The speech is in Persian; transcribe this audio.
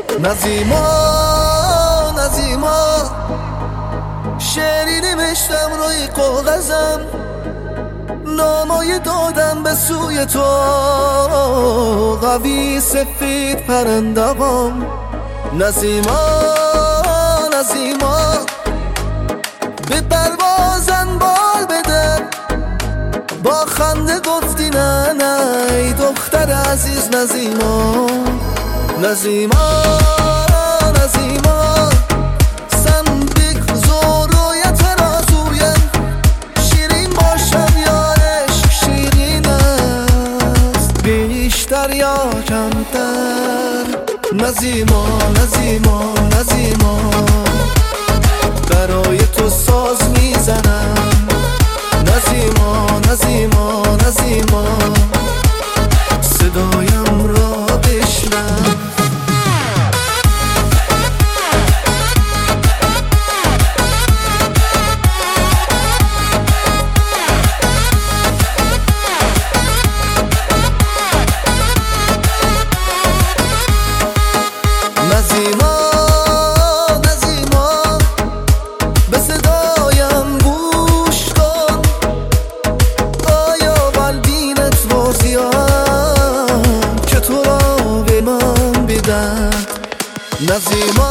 نظیما نظیما شعری نوشتم روی کاغذم، نامای دادم به سوی تو، قوی سفید پرنده‌ام. نظیما نظیما به پروازن بال بده، با خنده گفتی نه نه ای دختر عزیز. نظیما نظیما نظیما سنبیک زوروی ترازویم، شیرین باشم یا عشق شیرین است، بیشتر یا کمتر. نظیما نظیما نظیما برای تو ساز میزنم. نظیما نظیما نظیما صدایم را بشنو. نظیما نظیما به صدایم گوش کن، آیا قلبینت راضیم که تو را به من بدن. نظیما